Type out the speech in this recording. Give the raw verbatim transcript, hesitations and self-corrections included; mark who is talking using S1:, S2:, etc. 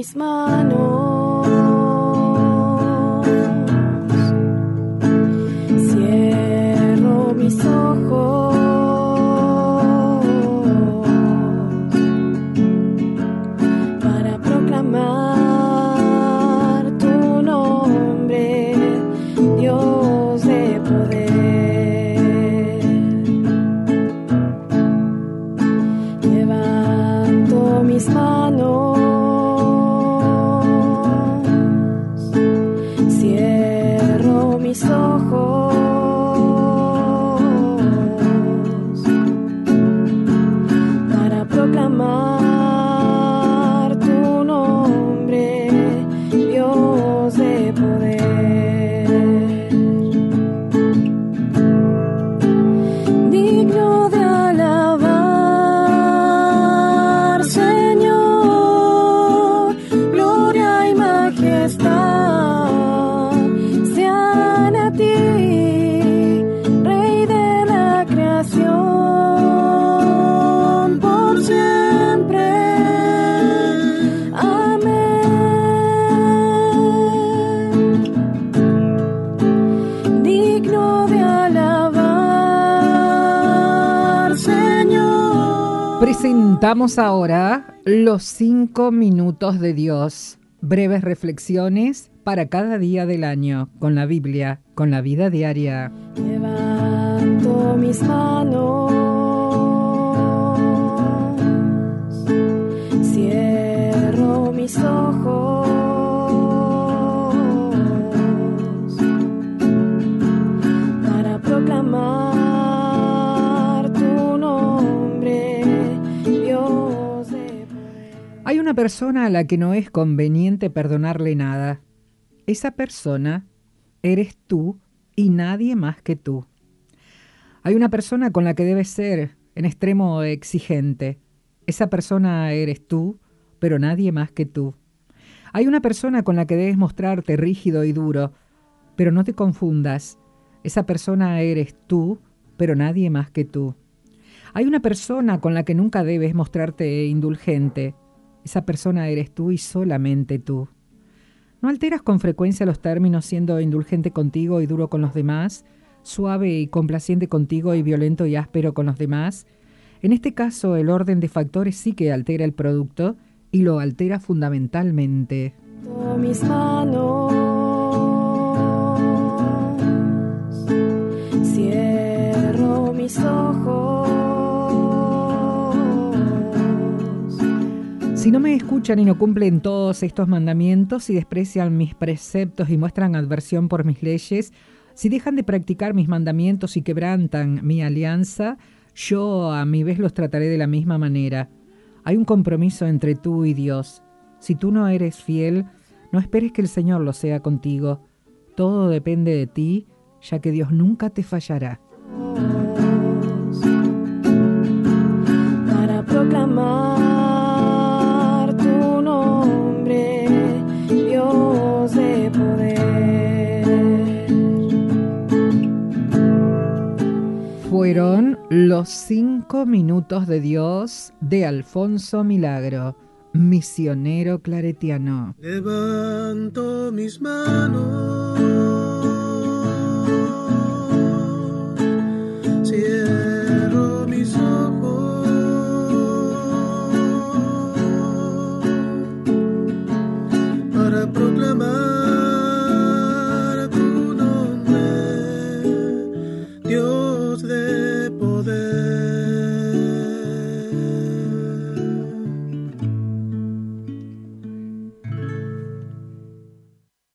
S1: mis manos, cierro mis ojos para proclamar tu nombre, Dios de poder. Levanto mis manos, cierro mis ojos para proclamar tu nombre, Dios de poder. Digno de alabar, Señor, gloria y majestad sean a ti, Rey de la creación, por siempre. Amén. Digno de alabar, Señor.
S2: Presentamos ahora los cinco minutos de Dios, breves reflexiones para cada día del año, con la Biblia, con la vida diaria.
S1: Levanto mis manos, cierro mis ojos para proclamar tu nombre, Dios de poder.
S2: Hay una persona a la que no es conveniente perdonarle nada. Esa persona eres tú y nadie más que tú. Hay una persona con la que debes ser en extremo exigente. Esa persona eres tú, pero nadie más que tú. Hay una persona con la que debes mostrarte rígido y duro, pero no te confundas. Esa persona eres tú, pero nadie más que tú. Hay una persona con la que nunca debes mostrarte indulgente. Esa persona eres tú y solamente tú. ¿No alteras con frecuencia los términos siendo indulgente contigo y duro con los demás, suave y complaciente contigo y violento y áspero con los demás? En este caso, el orden de factores sí que altera el producto y lo altera fundamentalmente.
S1: Levanto mis manos, cierro mis ojos.
S2: Si no me escuchan y no cumplen todos estos mandamientos, si desprecian mis preceptos y muestran adversión por mis leyes, si dejan de practicar mis mandamientos y quebrantan mi alianza, yo a mi vez los trataré de la misma manera. Hay un compromiso entre tú y Dios. Si tú no eres fiel, no esperes que el Señor lo sea contigo. Todo depende de ti, ya que Dios nunca te fallará.
S1: Para proclamar tu nombre, Dios de poder.
S2: Fueron los cinco minutos de Dios de Alfonso Milagro, misionero claretiano.
S3: Levanto mis manos, cierro mis ojos para proclamar